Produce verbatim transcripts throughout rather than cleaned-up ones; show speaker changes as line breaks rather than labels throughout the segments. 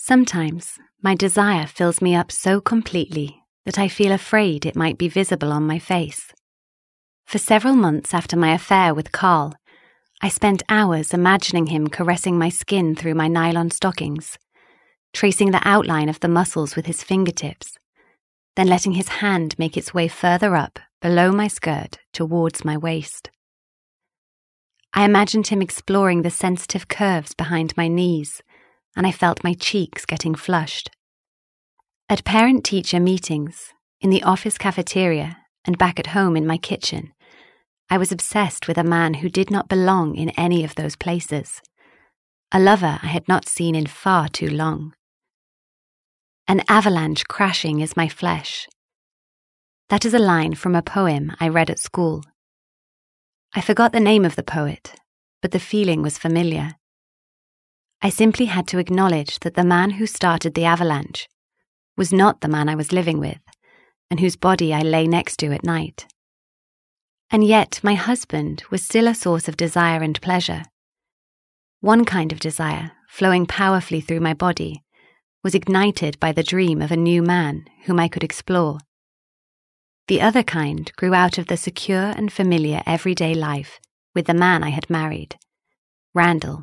Sometimes my desire fills me up so completely that I feel afraid it might be visible on my face. For several months after my affair with Carl, I spent hours imagining him caressing my skin through my nylon stockings, tracing the outline of the muscles with his fingertips, then letting his hand make its way further up below my skirt towards my waist. I imagined him exploring the sensitive curves behind my knees, and I felt my cheeks getting flushed. At parent-teacher meetings, in the office cafeteria, and back at home in my kitchen, I was obsessed with a man who did not belong in any of those places, a lover I had not seen in far too long. An avalanche crashing is my flesh. That is a line from a poem I read at school. I forgot the name of the poet, but the feeling was familiar. I simply had to acknowledge that the man who started the avalanche was not the man I was living with, and whose body I lay next to at night. And yet my husband was still a source of desire and pleasure. One kind of desire, flowing powerfully through my body, was ignited by the dream of a new man whom I could explore. The other kind grew out of the secure and familiar everyday life with the man I had married, Randall.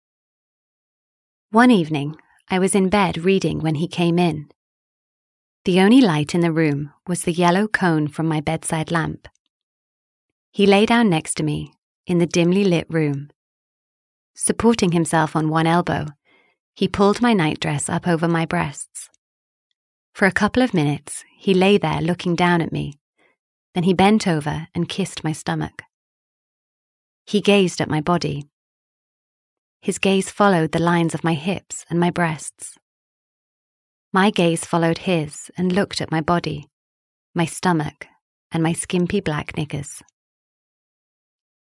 One evening, I was in bed reading when he came in. The only light in the room was the yellow cone from my bedside lamp. He lay down next to me in the dimly lit room. Supporting himself on one elbow, he pulled my nightdress up over my breasts. For a couple of minutes, he lay there looking down at me. Then he bent over and kissed my stomach. He gazed at my body. His gaze followed the lines of my hips and my breasts. My gaze followed his and looked at my body, my stomach, and my skimpy black knickers.